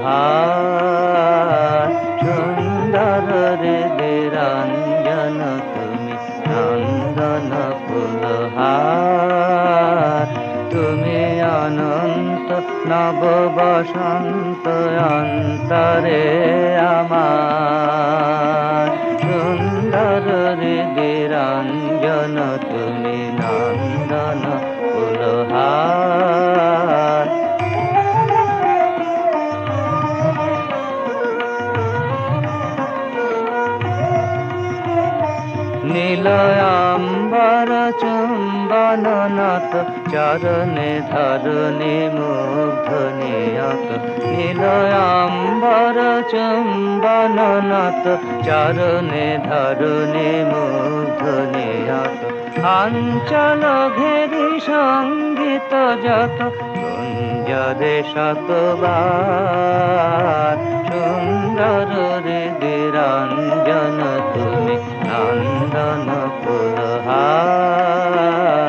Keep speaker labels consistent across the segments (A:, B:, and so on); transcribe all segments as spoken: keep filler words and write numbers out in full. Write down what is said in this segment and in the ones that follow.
A: ফুলহার সুন্দর হৃদিরঞ্জন তুমি নন্দন ফুলহার তুমি অনন্ত নব বসন্ত অন্তরে আমার সুন্দর হৃদিরঞ্জন তুমি নন্দন ফুলহার নীলয়াম্বর চুম্বন নত চরণে ধরণী মুগ্ধ নিয়ত নীলয়াম্বর চুম্বন নত চরণে ধরণী মুগ্ধ নিয়ত আঞ্চল ঘেরি সঙ্গীত যত কুঞ্জরে শতবার সুন্দর হৃদিরঞ্জন তুমি নন্দন ফুলহার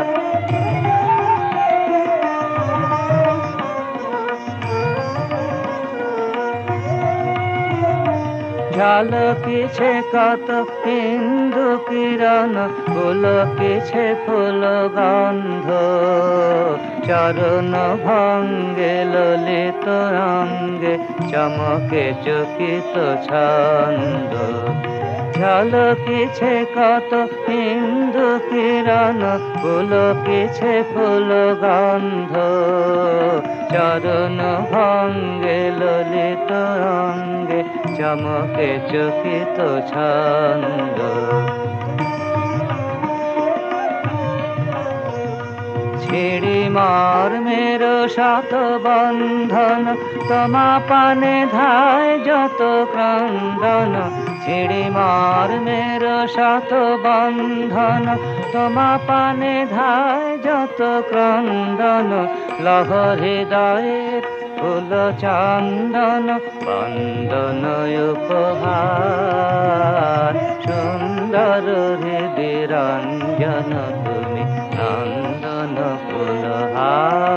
A: ঝলকিছে কত হিন্দু কিরণ পুলকিছে ফুল গন্ধ চরণ ভঙ্গে ললিত অঙ্গে চমকে চকিত ছন্দ ঝলকিছে কত হিন্দু কিরণ পুলকিছে ফুল গন্ধ চরণ ভঙ্গে ললিত অঙ্গে চমকে চকিত ছন্দ ছিড়ি মর্মের শত বন্ধন তোমা পানে ধায় যত ক্রন্দন ছিড়ি মর্মের শত বন্ধন তোমা পানে ধায় যত ক্রন্দন লহ হৃদয়ের ফুল চন্দন বন্দন উপহার সুন্দর হৃদিরঞ্জন তুমি নন্দন ফুলহার।